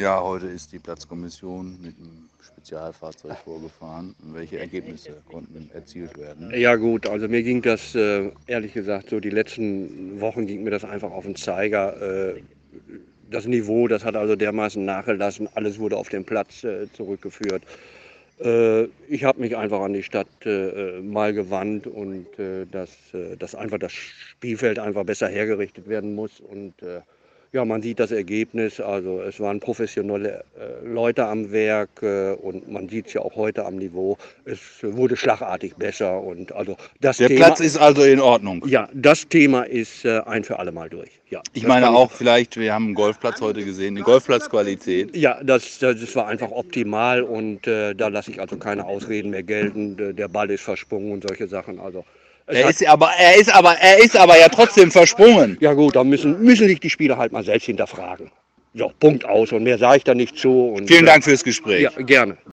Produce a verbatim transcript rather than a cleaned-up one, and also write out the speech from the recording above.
Ja, heute ist die Platzkommission mit einem Spezialfahrzeug vorgefahren. Welche Ergebnisse konnten erzielt werden? Ja gut, also mir ging das, äh, ehrlich gesagt, so die letzten Wochen ging mir das einfach auf den Zeiger. Äh, das Niveau, das hat also dermaßen nachgelassen, alles wurde auf den Platz äh, zurückgeführt. Äh, ich habe mich einfach an die Stadt äh, mal gewandt und äh, dass, äh, dass einfach das Spielfeld einfach besser hergerichtet werden muss. Und äh, ja, man sieht das Ergebnis, also es waren professionelle äh, Leute am Werk äh, und man sieht es ja auch heute am Niveau. Es wurde schlagartig besser und also das Der Thema, Platz ist also in Ordnung. ja, das Thema ist äh, ein für alle Mal durch. Ja, Ich das meine kann auch vielleicht, wir haben einen Golfplatz heute gesehen, eine Golfplatzqualität. Ja, das, das war einfach optimal und äh, da lasse ich also keine Ausreden mehr gelten. Der der Ball ist versprungen und solche Sachen. Also es Er hat, ist aber, er ist aber, er ist aber ja trotzdem versprungen. ja gut, da müssen, müssen sich die Spieler halt mal selbst hinterfragen. So, Punkt aus und mehr sage ich da nicht zu. Und, Vielen äh, Dank fürs Gespräch. Ja, gerne.